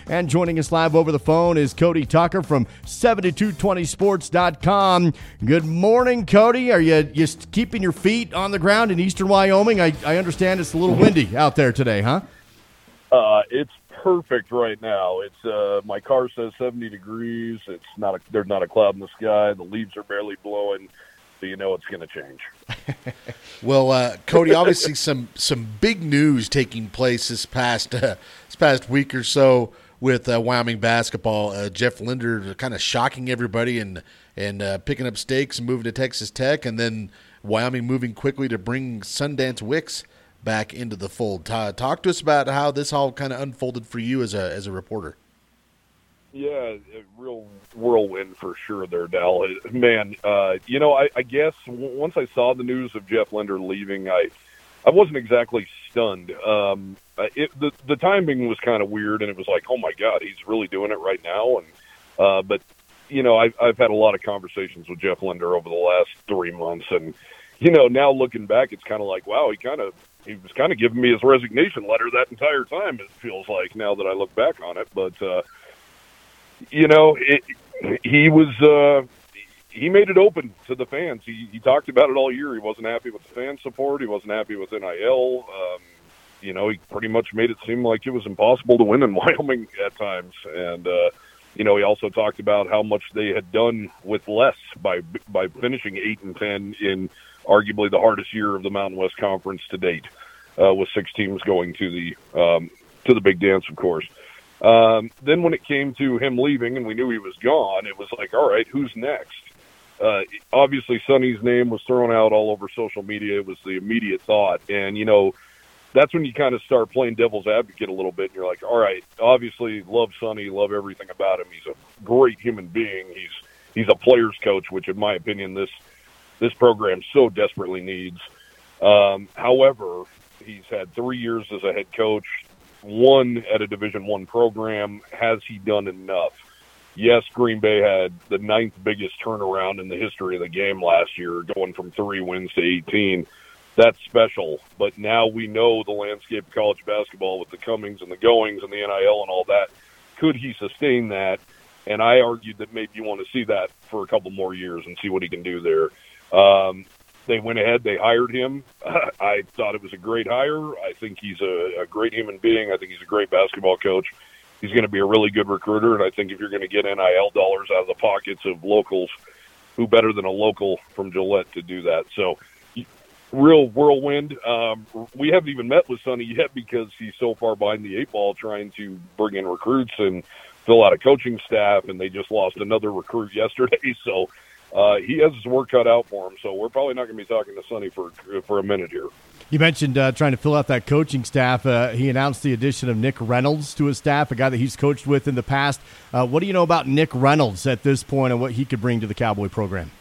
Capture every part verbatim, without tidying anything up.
And joining us live over the phone is Cody Tucker from seventy-two twenty sports dot com. Good morning, Cody. Are you just keeping your feet on the ground in eastern Wyoming? I, I understand it's a little windy out there today, huh? Uh, it's perfect right now. It's uh, my car says seventy degrees. It's not a, there's not a cloud in the sky. The leaves are barely blowing, so you know it's going to change. Well, uh, Cody, obviously some some big news taking place this past uh, this past week or so with uh, Wyoming basketball. Uh, Jeff Linder kind of shocking everybody and and uh, picking up stakes and moving to Texas Tech, and then Wyoming moving quickly to bring Sundance Wicks back into the fold. Talk, talk to us about how this all kind of unfolded for you as a as a reporter. Yeah, a real whirlwind for sure there, Dal. Man, uh, you know, I, I guess once I saw the news of Jeff Linder leaving, I I wasn't exactly stunned. Um, it, the the timing was kind of weird, and it was like, oh my God, he's really doing it right now. And uh, but you know, I've I've had a lot of conversations with Jeff Linder over the last three months, and you know, now looking back, it's kind of like, wow, he kind of he was kind of giving me his resignation letter that entire time. It feels like now that I look back on it, but uh, you know, it, he was uh, he made it open to the fans. He, he talked about it all year. He wasn't happy with the fan support. He wasn't happy with N I L. Um, you know, he pretty much made it seem like it was impossible to win in Wyoming at times, and uh, you know, he also talked about how much they had done with less by by finishing eight and ten in arguably the hardest year of the Mountain West Conference to date, uh, with six teams going to the um, to the big dance, of course. Um, then when it came to him leaving and we knew he was gone, it was like, all right, who's next? Uh, obviously, Sonny's name was thrown out all over social media. It was the immediate thought. And, you know, that's when you kind of start playing devil's advocate a little bit. And you're like, all right, obviously love Sonny, love everything about him. He's a great human being. He's he's a player's coach, which, in my opinion, this this program so desperately needs. Um, however, he's had three years as a head coach, one at a Division One program. Has he done enough? Yes, Green Bay had the ninth biggest turnaround in the history of the game last year, going from three wins to eighteen. That's special, but now we know the landscape of college basketball with the comings and the goings and the N I L and all that. Could he sustain that? And I argued that maybe you want to see that for a couple more years and see what he can do there. Um, they went ahead. They hired him. I thought it was a great hire. I think he's a, a great human being. I think he's a great basketball coach. He's going to be a really good recruiter, and I think if you're going to get N I L dollars out of the pockets of locals, who better than a local from Gillette to do that? So, real whirlwind. Um, we haven't even met with Sonny yet because he's so far behind the eight ball trying to bring in recruits and fill out a coaching staff, and they just lost another recruit yesterday. So uh, he has his work cut out for him. So we're probably not going to be talking to Sonny for for a minute here. You mentioned uh, trying to fill out that coaching staff. Uh, he announced the addition of Nick Reynolds to his staff, a guy that he's coached with in the past. Uh, what do you know about Nick Reynolds at this point and what he could bring to the Cowboy program?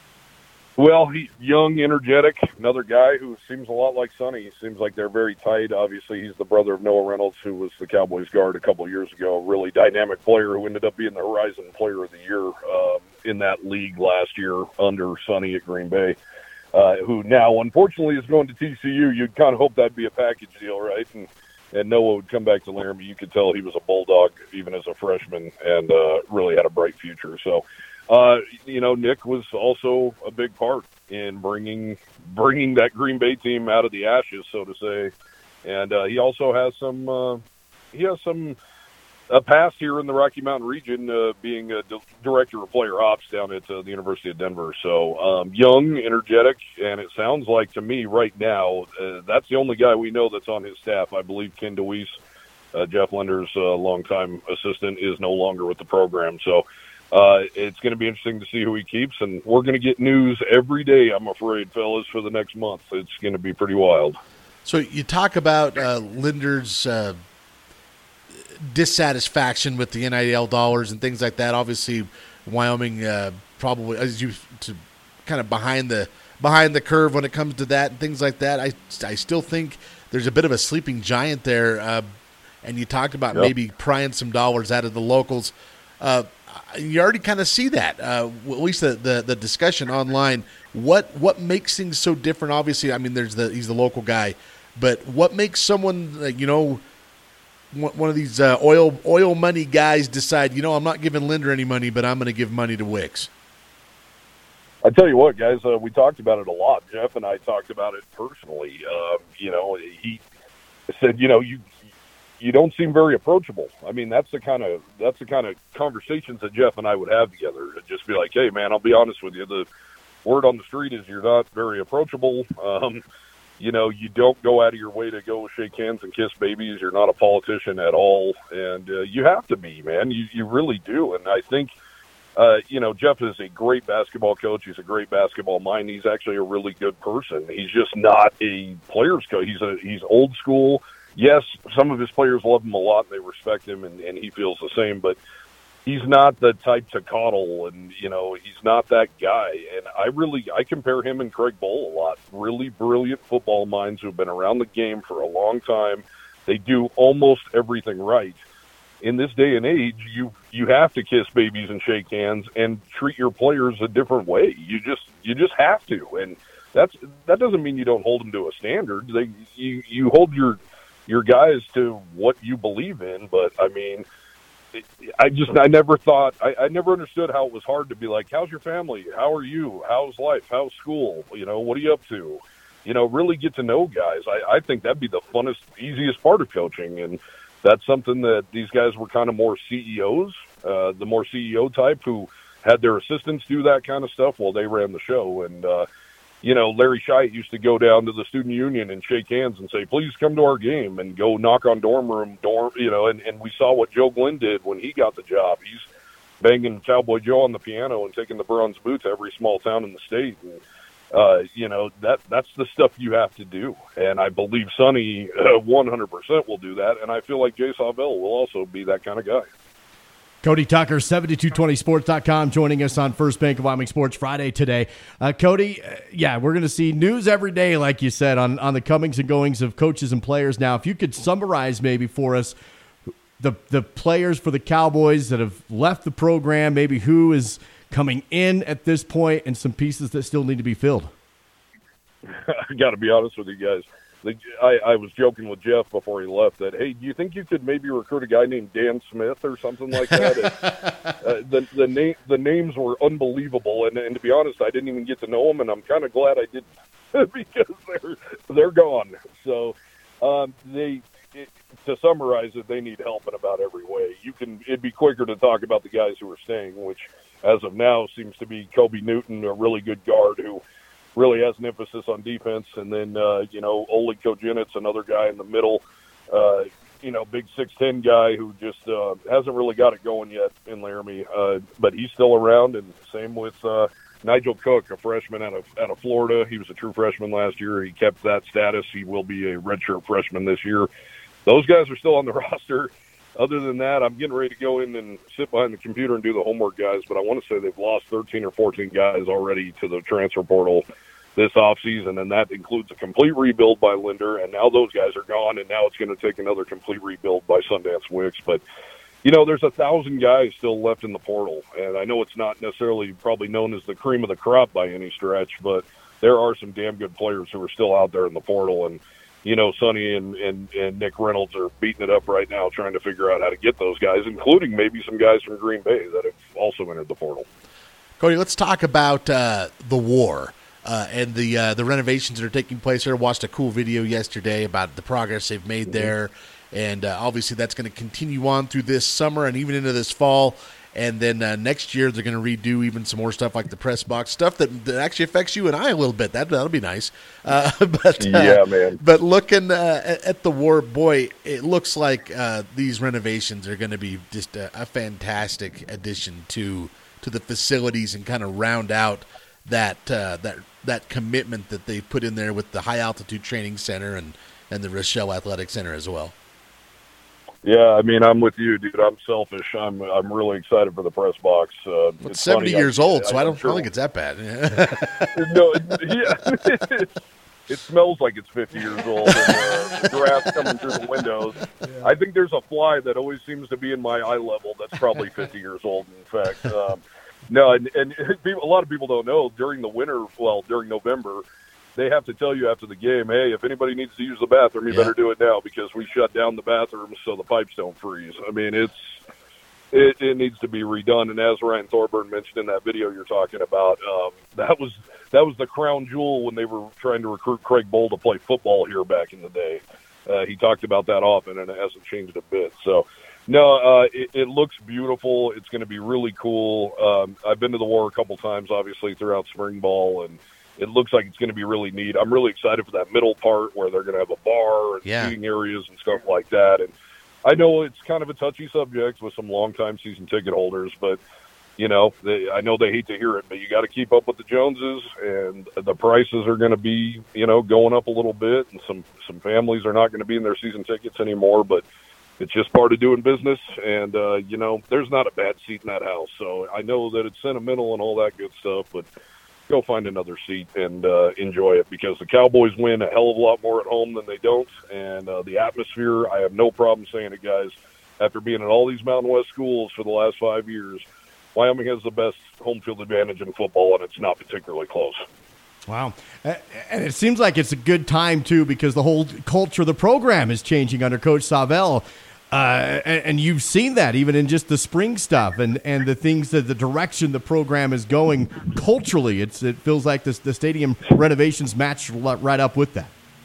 Well, he's young, energetic, another guy who seems a lot like Sonny. He seems like they're very tight. Obviously, he's the brother of Noah Reynolds, who was the Cowboys guard a couple of years ago, a really dynamic player who ended up being the Horizon Player of the Year um, in that league last year under Sonny at Green Bay, uh, who now, unfortunately, is going to T C U. You'd kind of hope that'd be a package deal, right? And, and Noah would come back to Laramie. You could tell he was a Bulldog even as a freshman and uh, really had a bright future. So, Uh, you know, Nick was also a big part in bringing bringing that Green Bay team out of the ashes, so to say. And uh, he also has some uh, he has some a past here in the Rocky Mountain region, uh, being a d- director of player ops down at uh, the University of Denver. So um, young, energetic, and it sounds like to me right now uh, that's the only guy we know that's on his staff. I believe Ken DeWeese, uh, Jeff Linder's uh, longtime assistant, is no longer with the program. So. Uh, it's going to be interesting to see who he keeps, and we're going to get news every day, I'm afraid, fellas, for the next month. It's going to be pretty wild. So you talk about uh, Linder's uh, dissatisfaction with the N I L dollars and things like that. Obviously, Wyoming uh, probably, as you to kind of behind the behind the curve when it comes to that and things like that. I I still think there's a bit of a sleeping giant there, uh, and you talked about yep. maybe prying some dollars out of the locals. Uh, You already kind of see that, uh, at least the, the the discussion online. What what makes things so different? Obviously, I mean, there's the he's the local guy, but what makes someone, like, you know, one one of these uh, oil oil money guys decide, you know, I'm not giving Linder any money, but I'm going to give money to Wicks? I tell you what, guys, uh, we talked about it a lot. Jeff and I talked about it personally. Uh, you know, he said, you know, you you don't seem very approachable. I mean, that's the kind of that's the kind of conversations that Jeff and I would have together. It'd just be like, hey, man, I'll be honest with you. The word on the street is you're not very approachable. Um, you know, you don't go out of your way to go shake hands and kiss babies. You're not a politician at all, and uh, you have to be, man. You you really do. And I think. Uh, you know, Jeff is a great basketball coach. He's a great basketball mind. He's actually a really good person. He's just not a player's coach. He's a he's old school. Yes, some of his players love him a lot and they respect him, and, and he feels the same. But he's not the type to coddle, and you know, he's not that guy. And I really I compare him and Craig Bohl a lot. Really brilliant football minds who've been around the game for a long time. They do almost everything right. In this day and age, you you have to kiss babies and shake hands and treat your players a different way. You just you just have to, and that's that doesn't mean you don't hold them to a standard. They you you hold your your guys to what you believe in. But I mean, it, I just I never thought I, I never understood how it was hard to be like, how's your family? How are you? How's life? How's school? You know, what are you up to? You know, really get to know guys. I, I think that'd be the funnest, easiest part of coaching, and that's something that these guys were kind of more C E Os, uh, the more C E O type who had their assistants do that kind of stuff while they ran the show. And, uh, you know, Larry Scheidt used to go down to the student union and shake hands and say, please come to our game, and go knock on dorm room, dorm, you know, and, and we saw what Joe Glenn did when he got the job. He's banging Cowboy Joe on the piano and taking the bronze boot to every small town in the state. And, Uh, you know, that that's the stuff you have to do. And I believe Sonny uh, one hundred percent will do that. And I feel like Jay Sawvell will also be that kind of guy. Cody Tucker, seventy-two twenty sports dot com, joining us on First Bank of Wyoming Sports Friday today. Uh, Cody, uh, yeah, we're going to see news every day, like you said, on, on the comings and goings of coaches and players. Now, if you could summarize maybe for us the the players for the Cowboys that have left the program, maybe who is coming in at this point, and some pieces that still need to be filled. I got to be honest with you guys. The, I, I was joking with Jeff before he left that, hey, do you think you could maybe recruit a guy named Dan Smith or something like that? and, uh, the the, name, the names were unbelievable, and, and to be honest, I didn't even get to know them, and I'm kind of glad I didn't because they're they're gone. So um, they. It, to summarize it, they need help in about every way. You can it'd be quicker to talk about the guys who are staying, which as of now seems to be Kobe Newton, a really good guard who really has an emphasis on defense, and then uh, you know, Oleg Kojenets, another guy in the middle, uh, you know, big six ten guy who just uh, hasn't really got it going yet in Laramie, uh, but he's still around. And same with uh, Nigel Cook, a freshman out of out of Florida. He was a true freshman last year. He kept that status. He will be a redshirt freshman this year. Those guys are still on the roster. Other than that, I'm getting ready to go in and sit behind the computer and do the homework, guys. But I want to say they've lost thirteen or fourteen guys already to the transfer portal this offseason, and that includes a complete rebuild by Linder. And now those guys are gone, and now it's going to take another complete rebuild by Sundance Wicks. But, you know, there's a thousand guys still left in the portal. And I know it's not necessarily probably known as the cream of the crop by any stretch, but there are some damn good players who are still out there in the portal. And you know, Sonny and, and, and Nick Reynolds are beating it up right now trying to figure out how to get those guys, including maybe some guys from Green Bay that have also entered the portal. Cody, let's talk about uh, the war uh, and the uh, the renovations that are taking place there. I watched a cool video yesterday about the progress they've made mm-hmm. there, and uh, obviously that's going to continue on through this summer and even into this fall. And then uh, next year they're going to redo even some more stuff like the press box, stuff that, that actually affects you and I a little bit. That, that'll be nice. Uh, but, uh, yeah, man. But looking uh, at, at the war, boy, it looks like uh, these renovations are going to be just a, a fantastic addition to to the facilities and kind of round out that uh, that that commitment that they put in there with the high altitude training center and, and the Rochelle Athletic Center as well. Yeah, I mean, I'm with you, dude. I'm selfish. I'm I'm really excited for the press box. Uh, well, it's seventy funny. years I, old, so I don't, sure. I don't think it's that bad. no, yeah. It smells like it's fifty years old, and uh, the grass coming through the windows. Yeah. I think there's a fly that always seems to be in my eye level that's probably fifty years old, in fact. Um, no, and, and people, a lot of people don't know, during the winter, well, during November, they have to tell you after the game, hey, if anybody needs to use the bathroom, you yeah. better do it now because we shut down the bathrooms so the pipes don't freeze. I mean, it's it, it needs to be redone. And as Ryan Thorburn mentioned in that video you're talking about, um, that was that was the crown jewel when they were trying to recruit Craig Bohl to play football here back in the day. Uh, he talked about that often, and it hasn't changed a bit. So, no, uh, it, it looks beautiful. It's going to be really cool. Um, I've been to the War a couple times, obviously, throughout spring ball, and it looks like it's going to be really neat. I'm really excited for that middle part where they're going to have a bar and yeah. seating areas and stuff like that. And I know it's kind of a touchy subject with some longtime season ticket holders, but you know, they, I know they hate to hear it, but you got to keep up with the Joneses, and the prices are going to be, you know, going up a little bit, and some some families are not going to be in their season tickets anymore. But it's just part of doing business, and uh, you know, there's not a bad seat in that house. So I know that it's sentimental and all that good stuff, but go find another seat and uh, enjoy it because the Cowboys win a hell of a lot more at home than they don't, and uh, the atmosphere. I have no problem saying it, guys. After being at all these Mountain West schools for the last five years. Wyoming has the best home field advantage in football, and it's not particularly close. Wow. And it seems like it's a good time, too, because the whole culture of the program is changing under Coach Savell. Uh, and, and you've seen that even in just the spring stuff and, and the things that the direction the program is going culturally. It's It feels like this, the stadium renovations match right up with that.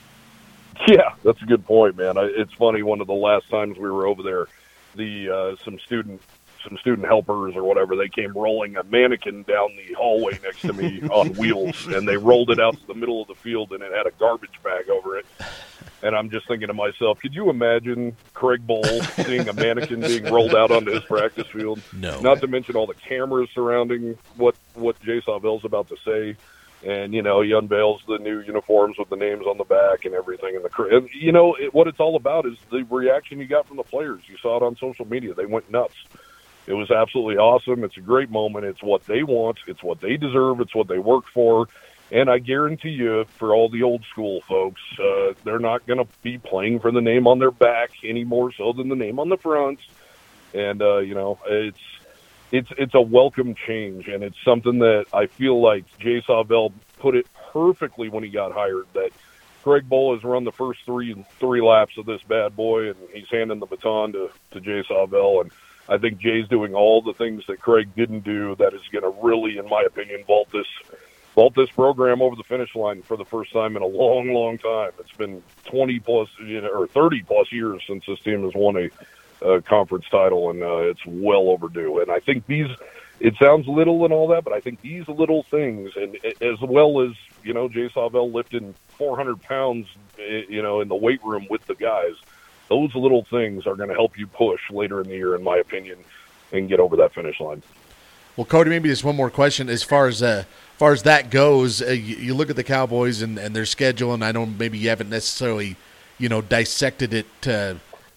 Yeah, that's a good point, man. I, it's funny, one of the last times we were over there, the uh, some student some student helpers or whatever, they came rolling a mannequin down the hallway next to me on wheels, and they rolled it out to the middle of the field, and it had a garbage bag over it. And I'm just thinking to myself, could you imagine Craig Bohl seeing a mannequin being rolled out onto his practice field? No. Not to mention all the cameras surrounding what, what Jay Savell's about to say. And, you know, he unveils the new uniforms with the names on the back and everything. And, the, and you know, it, what it's all about is the reaction you got from the players. You saw it on social media. They went nuts. It was absolutely awesome. It's a great moment. It's what they want. It's what they deserve. It's what they work for. And I guarantee you, for all the old school folks, uh, they're not going to be playing for the name on their back any more so than the name on the front. And, uh, you know, it's it's it's a welcome change, and it's something that I feel like Jay Savell put it perfectly when he got hired, that Craig Bohl has run the first three three laps of this bad boy, and he's handing the baton to, to Jay Savell. And I think Jay's doing all the things that Craig didn't do that is going to really, in my opinion, vault this vault this program over the finish line for the first time in a long, long time. It's been twenty plus, you know, or thirty plus years since this team has won a uh, conference title, and uh, it's well overdue. And I think these, it sounds little and all that, but I think these little things, and as well as, you know, Jay Savell lifting four hundred pounds, you know, in the weight room with the guys, those little things are going to help you push later in the year, in my opinion, and get over that finish line. Well, Cody, maybe just one more question. As far as uh, as far as that goes, uh, you, you look at the Cowboys and, and their schedule, and I know maybe you haven't necessarily, you know, dissected it uh,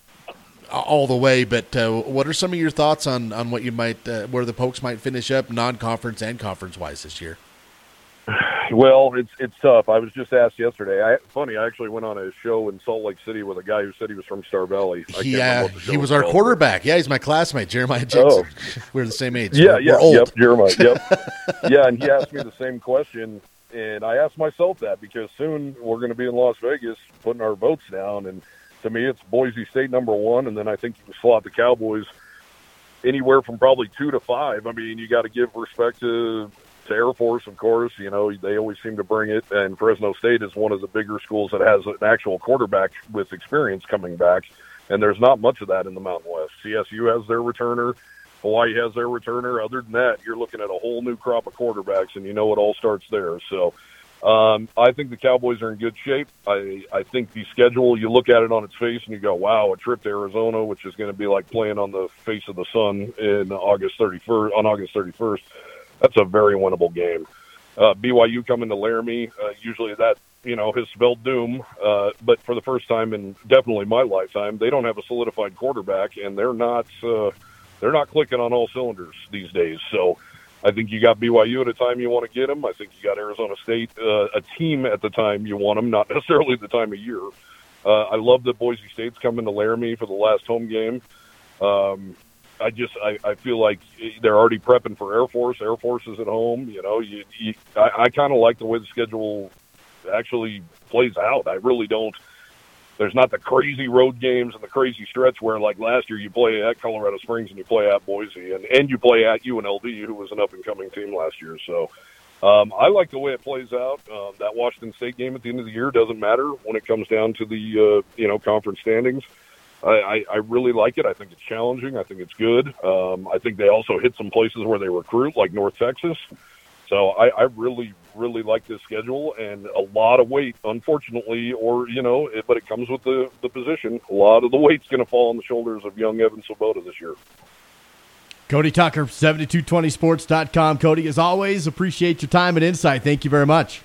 all the way, but uh, what are some of your thoughts on, on what you might, uh, where the Pokes might finish up non-conference and conference-wise this year? Well, it's it's tough. I was just asked yesterday. I, funny, I actually went on a show in Salt Lake City with a guy who said he was from Star Valley. I yeah, he was our quarterback. Yeah, he's my classmate, Jeremiah Jackson. Oh. We're the same age. Yeah, we're, yeah, we're old. Yep, Jeremiah. Yep. Yeah, and he asked me the same question, and I asked myself that because soon we're going to be in Las Vegas putting our votes down, and to me, it's Boise State number one, and then I think you can slot the Cowboys anywhere from probably two to five. I mean, you got to give respect to. To Air Force, of course, you know, they always seem to bring it, and Fresno State is one of the bigger schools that has an actual quarterback with experience coming back, and there's not much of that in the Mountain West. C S U has their returner. Hawaii has their returner. Other than that, you're looking at a whole new crop of quarterbacks, and you know it all starts there. So um, I think the Cowboys are in good shape. I, I think the schedule, you look at it on its face, and you go, wow, a trip to Arizona, which is going to be like playing on the face of the sun in August thirty-first, on August thirty-first. That's a very winnable game. Uh, B Y U coming to Laramie, uh, usually that, you know, has spelled doom. Uh, but for the first time in definitely my lifetime, they don't have a solidified quarterback, and they're not uh, they're not clicking on all cylinders these days. So I think you got B Y U at a time you want to get them. I think you got Arizona State, uh, a team at the time you want them, not necessarily the time of year. Uh, I love that Boise State's coming to Laramie for the last home game. Um, I just I, I feel like they're already prepping for Air Force. Air Force is at home. You know, you, you I, I kind of like the way the schedule actually plays out. I really don't. There's not the crazy road games and the crazy stretch where, like last year, you play at Colorado Springs and you play at Boise, and, and you play at U N L V, who was an up-and-coming team last year. So um, I like the way it plays out. Um, that Washington State game at the end of the year doesn't matter when it comes down to the uh, you know conference standings. I, I, I really like it. I think it's challenging. I think it's good. Um, I think they also hit some places where they recruit, like North Texas. So I, I really, really like this schedule, and a lot of weight, unfortunately, or, you know, it, but it comes with the, the position. A lot of the weight's going to fall on the shoulders of young Evan Swoboda this year. Cody Tucker, seventy-two twenty sports dot com. Cody, as always, appreciate your time and insight. Thank you very much.